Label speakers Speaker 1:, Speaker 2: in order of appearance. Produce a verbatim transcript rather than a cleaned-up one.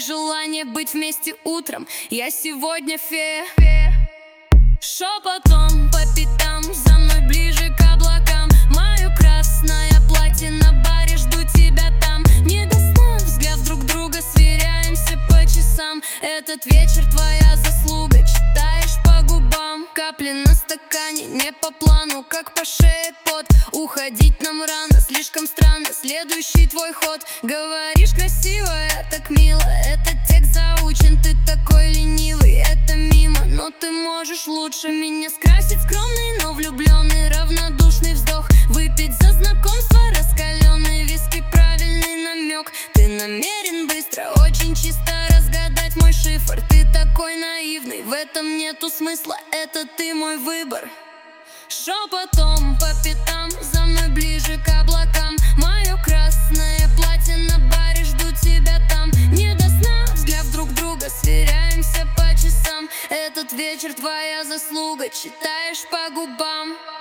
Speaker 1: Дай желание быть вместе утром. Я сегодня фея. Шепотом по пятам, за мной ближе к облакам. Мое красное платье на баре, жду тебя там. Не до сна, взгляд друг друга, сверяемся по часам. Этот вечер твоя заслуга, читаешь по губам. Капли на стакане, не по плану, как по шее пот. Уходить нам рано, слишком странно, следующий твой ход. Говоришь красиво, я так мило, этот текст заучен. Ты такой ленивый, это мимо, но ты можешь лучше меня скрасить. Скромный, но влюбленный, равнодушный вздох. Выпить за знакомство, раскаленный виски, правильный намек. Ты намерен быстро, очень чисто разгадать мой шифр. Ты такой наивный, в этом нету смысла, это ты мой выбор. Шепотом по пятам, за мной ближе к облакам. Мое красное платье на баре, жду тебя там. Не до сна, взгляд друг друга, сверяемся по часам. Этот вечер твоя заслуга, читаешь по губам.